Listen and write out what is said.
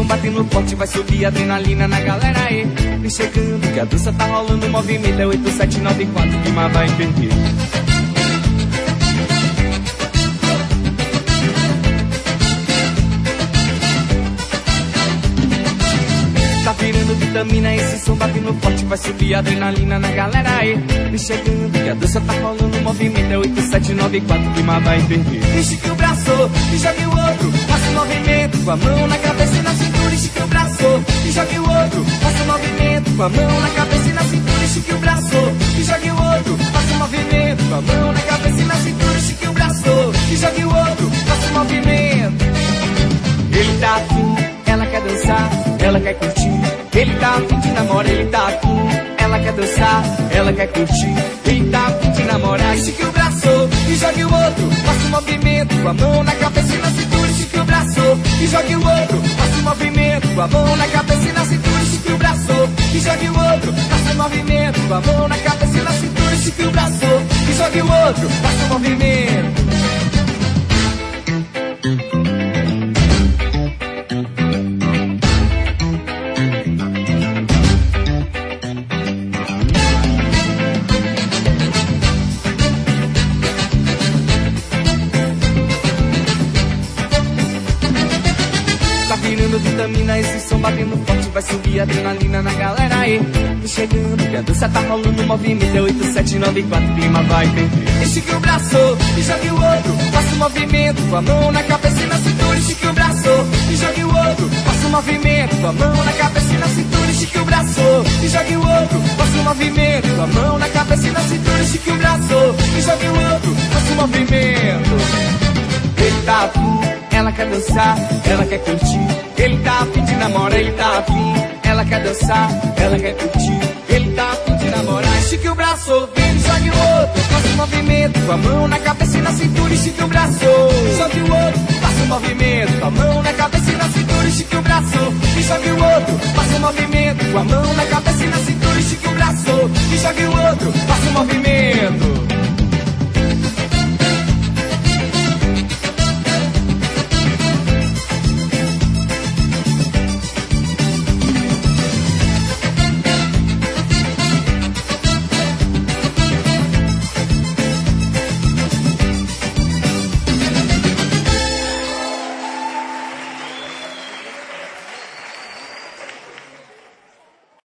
batendo forte, vai subir a adrenalina na galera aí. Vem chegando que a dança tá rolando, o movimento é 8794, clima vai perder. Tá virando vitamina, esse som batendo forte, vai subir a adrenalina na galera aí. Vem chegando que a dança tá rolando, o movimento é 8794, clima vai perder. Estica o braço e jogue o outro, faça o movimento com a mão na cabeça e na cintura. Estica o braço e jogue o outro, faça o movimento com a mão na cabeça e na cintura. Estica o braço e jogue o outro, faça o movimento com a mão na cabeça e na cintura. Estica o braço e jogue o outro, faça o movimento. Ele tá afim, ela quer dançar, ela quer curtir. Ele tá afim de namorar, ele tá afim, ela quer dançar, ela quer curtir. Ele tá afim de namorar. Estique o braço e jogue o outro, faça o movimento com a mão na cabeça e na cintura. Estique o braço e jogue o outro, faça o movimento com a mão na cabeça e na cintura. Estique o braço e jogue o outro, faça o movimento com a mão na cabeça e na cintura. Estique o braço e jogue o outro, faça o movimento. Vitamina, esse som batendo forte, vai subir a adrenalina na galera aí. Vem chegando que a dança tá rolando, o movimento é 8794, clima vai perder. Estique o braço e jogue o outro, faça o movimento com a mão na cabeça e na cintura. Estique o braço e jogue o outro, faça o movimento com a mão na cabeça e na cintura. Estique o braço e jogue o outro, faça o movimento com a mão na cabeça e na cintura. Estique o braço e jogue o outro, faça o movimento. Ele tá afim, ela quer dançar, ela quer curtir. Ele tá afim de namorar, ele tá afim, ela quer dançar, ela quer curtir. Ele tá afim de namorar. Estique o braço, vem, jogue o outro, faça o movimento com a mão na cabeça e na cintura. Estique o braço, jogue o outro, faça o movimento com a mão na cabeça e na cintura. Estique o braço, e jogue o outro, faça o movimento